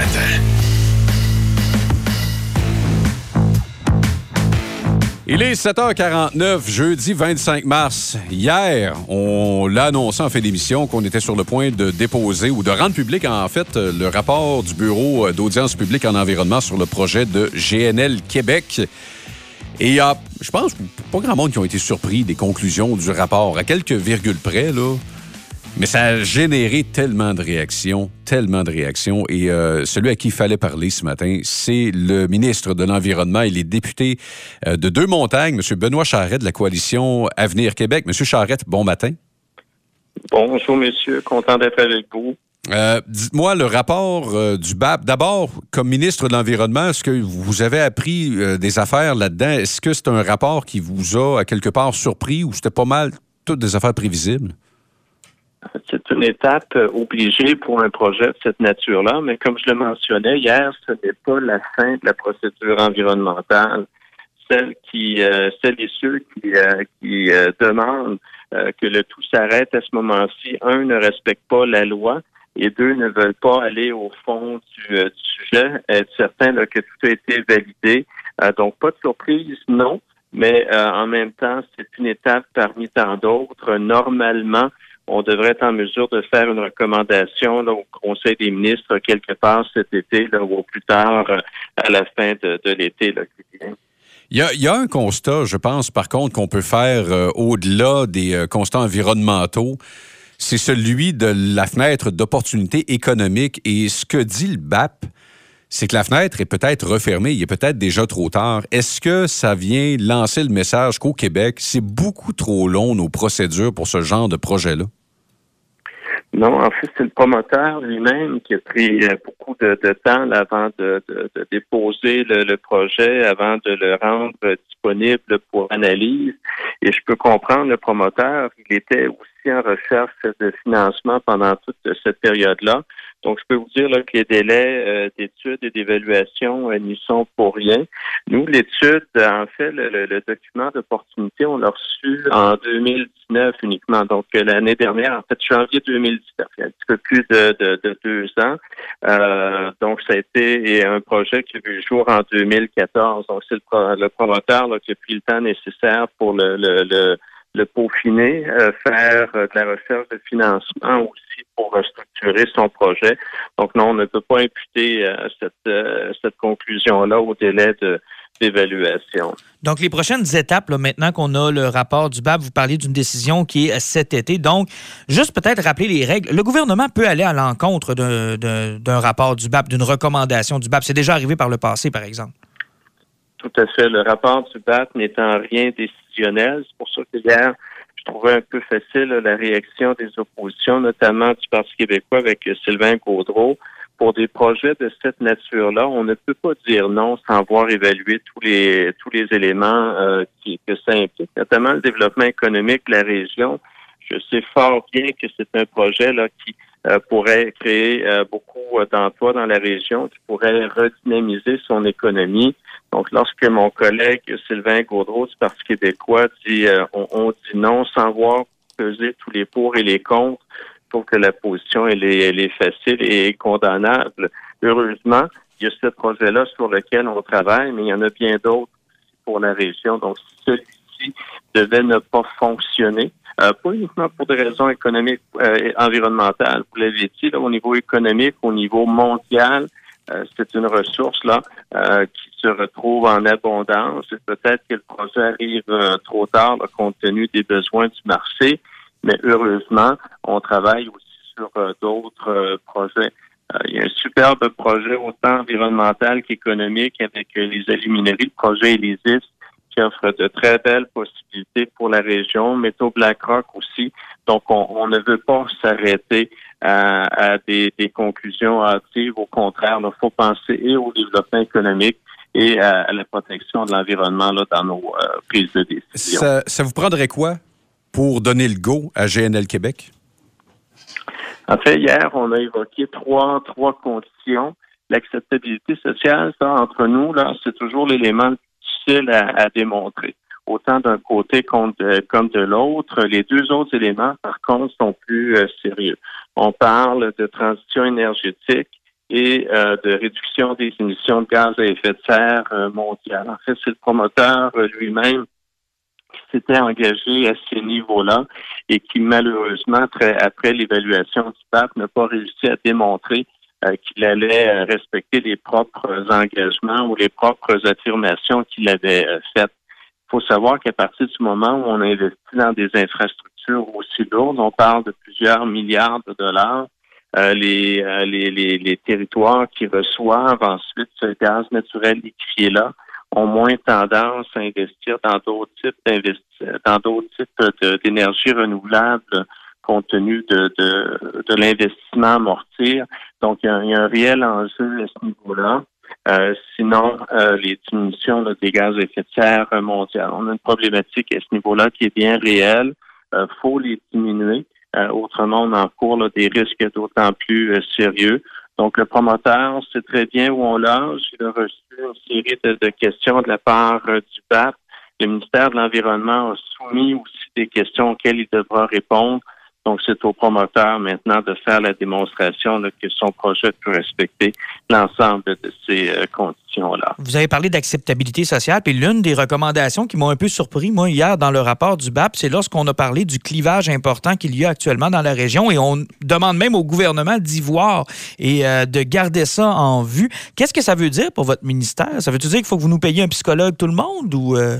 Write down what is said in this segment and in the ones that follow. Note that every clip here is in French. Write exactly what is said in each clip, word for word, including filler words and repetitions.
matin. Il est sept heures quarante-neuf, jeudi vingt-cinq mars. Hier, on l'a annoncé en fin d'émission qu'on était sur le point de déposer ou de rendre public, en fait, le rapport du Bureau d'audience publique en environnement sur le projet de G N L Québec. Et il y a, je pense, pas grand monde qui ont été surpris des conclusions du rapport, à quelques virgules près, là. Mais ça a généré tellement de réactions, tellement de réactions. Et euh, celui à qui il fallait parler ce matin, c'est le ministre de l'Environnement et les députés euh, de Deux-Montagnes, M. Benoît Charette, de la coalition Avenir Québec. M. Charette, bon matin. Bonjour, monsieur. Content d'être avec vous. Euh, dites-moi, le rapport euh, du B A P, d'abord, comme ministre de l'Environnement, est-ce que vous avez appris euh, des affaires là-dedans? Est-ce que c'est un rapport qui vous a, à quelque part, surpris ou c'était pas mal toutes des affaires prévisibles? C'est une étape obligée pour un projet de cette nature-là, mais comme je le mentionnais hier, ce n'est pas la fin de la procédure environnementale. Celles qui, euh, celles et ceux qui, euh, qui euh, demandent euh, que le tout s'arrête à ce moment-ci, un, ne respectent pas la loi et deux, ne veulent pas aller au fond du, euh, du sujet, être certain là, que tout a été validé. Euh, donc, pas de surprise, non, mais euh, en même temps, c'est une étape parmi tant d'autres. Normalement, on devrait être en mesure de faire une recommandation là, au Conseil des ministres quelque part cet été là, ou au plus tard euh, à la fin de, de l'été là, qui vient. Il y, a, il y a un constat, je pense, par contre, qu'on peut faire euh, au-delà des euh, constats environnementaux. C'est celui de la fenêtre d'opportunité économique. Et ce que dit le B A P, c'est que la fenêtre est peut-être refermée. Il est peut-être déjà trop tard. Est-ce que ça vient lancer le message qu'au Québec, c'est beaucoup trop long, nos procédures pour ce genre de projet-là? Non, en fait, c'est le promoteur lui-même qui a pris beaucoup de, de temps là, avant de, de, de déposer le, le projet, avant de le rendre disponible pour analyse. Et je peux comprendre le promoteur, il était aussi en recherche de financement pendant toute cette période-là. Donc, je peux vous dire là, que les délais euh, d'études et d'évaluation euh, n'y sont pour rien. Nous, l'étude, en fait, le, le, le document d'opportunité, on l'a reçu en deux mille dix-neuf uniquement. Donc, l'année dernière, en fait, janvier deux mille dix-neuf, il y a un petit peu plus de, de, de deux ans. Euh, donc, ça a été un projet qui a vu le jour en deux mille quatorze. Donc, c'est le, le promoteur là, qui a pris le temps nécessaire pour le, le, le le peaufiner, euh, faire euh, de la recherche de financement aussi pour restructurer son projet. Donc non, on ne peut pas imputer euh, cette, euh, cette conclusion-là au délai de, d'évaluation. Donc, les prochaines étapes, là, maintenant qu'on a le rapport du B A P, vous parlez d'une décision qui est cet été. Donc, juste peut-être rappeler les règles. Le gouvernement peut aller à l'encontre d'un, d'un, d'un rapport du B A P, d'une recommandation du B A P. C'est déjà arrivé par le passé, par exemple. Tout à fait. Le rapport du B A P n'étant rien décisionnel. C'est pour ça que hier, je trouvais un peu facile là, la réaction des oppositions, notamment du Parti québécois avec Sylvain Gaudreault. Pour des projets de cette nature-là, on ne peut pas dire non sans voir évaluer tous les tous les éléments euh, qui, que ça implique, notamment le développement économique de la région. Je sais fort bien que c'est un projet là qui euh, pourrait créer euh, beaucoup euh, d'emplois dans la région, qui pourrait redynamiser son économie. Donc, lorsque mon collègue Sylvain Gaudreault du Parti québécois dit euh, on, on dit non sans voir peser tous les pour et les contre, je trouve que la position elle est, elle est facile et condamnable. Heureusement, il y a ce projet-là sur lequel on travaille, mais il y en a bien d'autres pour la région. Donc, si celui-ci devait ne pas fonctionner, euh, pas uniquement pour des raisons économiques, euh, environnementales, vous l'avez dit, là, au niveau économique, au niveau mondial, euh, c'est une ressource là euh, qui se retrouve en abondance. Et peut-être que le projet arrive euh, trop tard là, compte tenu des besoins du marché. Mais heureusement, on travaille aussi sur euh, d'autres euh, projets. Euh, il y a un superbe projet autant environnemental qu'économique avec euh, les alumineries, le projet Elysis, qui offre de très belles possibilités pour la région. Métaux BlackRock aussi. Donc, on, on ne veut pas s'arrêter à, à des, des conclusions hâtives. Au contraire, il faut penser et au développement économique et à, à la protection de l'environnement là, dans nos euh, prises de décision. Ça, ça vous prendrait quoi pour donner le go à G N L Québec? En fait, hier, on a évoqué trois, trois conditions. L'acceptabilité sociale, ça, entre nous, là, c'est toujours l'élément difficile à, à démontrer. Autant d'un côté comme de, comme de l'autre. Les deux autres éléments, par contre, sont plus euh, sérieux. On parle de transition énergétique et euh, de réduction des émissions de gaz à effet de serre euh, mondiales. En fait, c'est le promoteur euh, lui-même qui s'était engagé à ces niveaux-là et qui, malheureusement, très, après l'évaluation du P A P, n'a pas réussi à démontrer euh, qu'il allait euh, respecter les propres engagements ou les propres affirmations qu'il avait euh, faites. Il faut savoir qu'à partir du moment où on investit dans des infrastructures aussi lourdes, on parle de plusieurs milliards de dollars, euh, les, euh, les, les, les territoires qui reçoivent ensuite ce gaz naturel liquéfié-là ont moins tendance à investir dans d'autres types d'investissements, dans d'autres types de, d'énergie renouvelable compte tenu de, de, de l'investissement à amortir. Donc, il y, a, il y a un réel enjeu à ce niveau-là. Euh, sinon, euh, les diminutions là, des gaz à effet de serre euh, mondiales. On a une problématique à ce niveau-là qui est bien réelle. Il euh, faut les diminuer. Euh, autrement, on encourt là, des risques d'autant plus euh, sérieux. Donc, le promoteur sait très bien où on lâche. Il a reçu une série de, de questions de la part euh, du P A P. Le ministère de l'Environnement a soumis aussi des questions auxquelles il devra répondre. Donc, c'est au promoteur maintenant de faire la démonstration là, que son projet peut respecter l'ensemble de ces euh, conditions-là. Vous avez parlé d'acceptabilité sociale, puis l'une des recommandations qui m'ont un peu surpris, moi, hier, dans le rapport du B A P, c'est lorsqu'on a parlé du clivage important qu'il y a actuellement dans la région, et on demande même au gouvernement d'y voir et euh, de garder ça en vue. Qu'est-ce que ça veut dire pour votre ministère? Ça veut-tu dire qu'il faut que vous nous payiez un psychologue tout le monde, ou... Euh...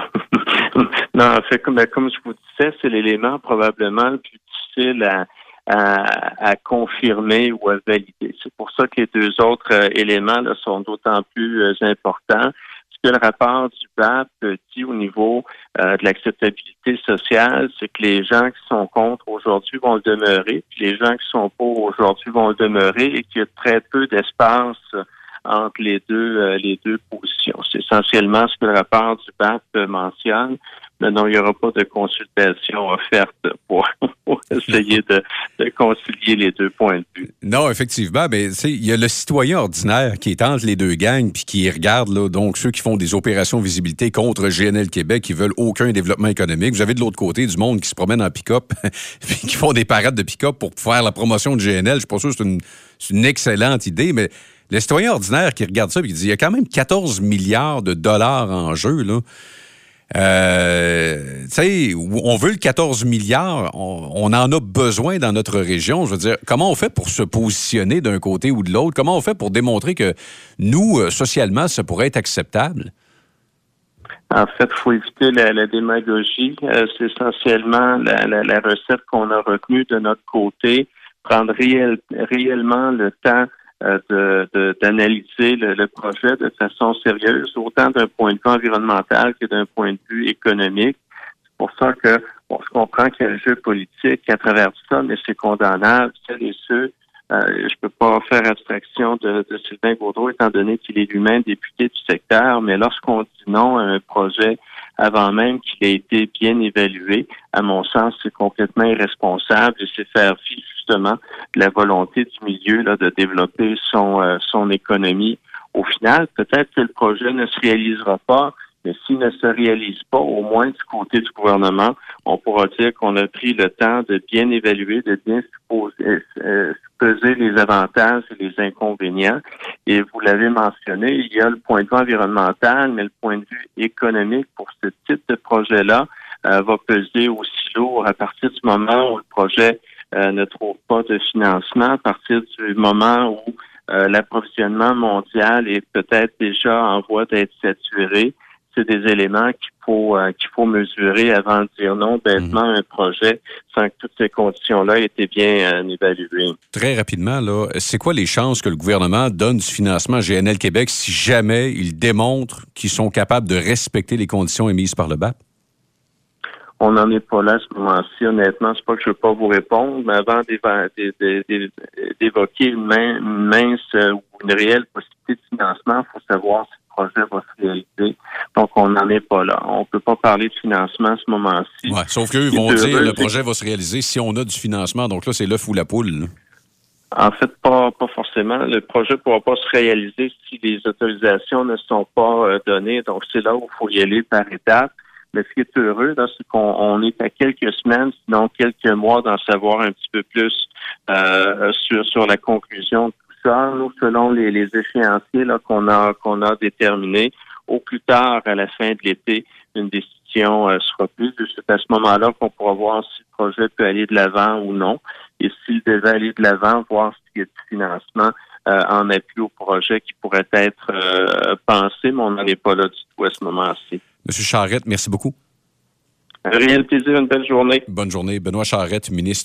Non, en fait, comme, comme je vous disais, c'est l'élément probablement le plus difficile à, à, à confirmer ou à valider. C'est pour ça que les deux autres euh, éléments là, sont d'autant plus euh, importants. Ce que le rapport du B A P dit au niveau euh, de l'acceptabilité sociale, c'est que les gens qui sont contre aujourd'hui vont le demeurer, puis les gens qui sont pour aujourd'hui vont le demeurer, et qu'il y a très peu d'espace entre les deux euh, les deux positions. C'est essentiellement ce que le rapport du B A P mentionne. Mais non, il n'y aura pas de consultation offerte pour, pour essayer de, de concilier les deux points de vue. Non, effectivement, mais tu sais, il y a le citoyen ordinaire qui est entre les deux gangs puis qui regarde, là, donc ceux qui font des opérations visibilité contre G N L Québec, qui veulent aucun développement économique. Vous avez de l'autre côté du monde qui se promène en pick-up puis qui font des parades de pick-up pour faire la promotion de G N L. Je suis pas sûr que c'est une, c'est une excellente idée, mais le citoyen ordinaire qui regarde ça et qui dit il y a quand même quatorze milliards de dollars en jeu, là. Euh, tu sais, on veut le quatorze milliards, on, on en a besoin dans notre région. Je veux dire, comment on fait pour se positionner d'un côté ou de l'autre? Comment on fait pour démontrer que nous, socialement, ça pourrait être acceptable? En fait, il faut éviter la, la démagogie. Euh, c'est essentiellement la, la, la recette qu'on a retenue de notre côté. Prendre réel, réellement le temps De, de, d'analyser le, le projet de façon sérieuse, autant d'un point de vue environnemental que d'un point de vue économique. C'est pour ça que bon, je comprends qu'il y a un jeu politique à travers tout ça, mais c'est condamnable. Celles et ceux, euh, je peux pas faire abstraction de, de Sylvain Gaudreault, étant donné qu'il est lui-même député du secteur, mais lorsqu'on dit non à un projet avant même qu'il ait été bien évalué, à mon sens, c'est complètement irresponsable et c'est faire fi justement de la volonté du milieu là, de développer son euh, son économie. Au final, peut-être que le projet ne se réalisera pas, mais s'il ne se réalise pas, au moins du côté du gouvernement, on pourra dire qu'on a pris le temps de bien évaluer, de bien supposer, euh, peser les avantages et les inconvénients. Et vous l'avez mentionné, il y a le point de vue environnemental, mais le point de vue économique pour ce type de projet-là euh, va peser aussi lourd à partir du moment où le projet euh, ne trouve pas de financement, à partir du moment où euh, l'approvisionnement mondial est peut-être déjà en voie d'être saturé. C'est des éléments qu'il faut euh, qu'il faut mesurer avant de dire non bêtement à un projet sans que toutes ces conditions-là aient été bien euh, évaluées. Très rapidement, là, c'est quoi les chances que le gouvernement donne du financement à G N L Québec si jamais ils démontrent qu'ils sont capables de respecter les conditions émises par le B A P? On n'en est pas là à ce moment-ci. Honnêtement, c'est pas que je ne veux pas vous répondre, mais avant d'évoquer une mince ou une réelle possibilité de financement, il faut savoir si le projet va se réaliser. Donc, on n'en est pas là. On ne peut pas parler de financement à ce moment-ci. Ouais, sauf qu'eux vont dire que le projet va se réaliser si on a du financement. Donc là, c'est l'œuf ou la poule, là. En fait, pas pas forcément. Le projet ne pourra pas se réaliser si les autorisations ne sont pas euh, données. Donc, c'est là où il faut y aller par étapes. Mais ce qui est heureux, là, c'est qu'on on est à quelques semaines, sinon quelques mois, d'en savoir un petit peu plus euh, sur sur la conclusion de tout ça. Nous, selon les, les échéanciers là, qu'on a qu'on a déterminés, au plus tard, à la fin de l'été, une décision euh, sera prise. C'est à ce moment-là qu'on pourra voir si le projet peut aller de l'avant ou non. Et s'il devait aller de l'avant, voir s'il y a du financement euh, en appui au projet qui pourrait être euh, pensé, mais on n'en est pas là du tout à ce moment-ci. Monsieur Charette, merci beaucoup. Un réel plaisir, une belle journée. Bonne journée. Benoît Charette, ministre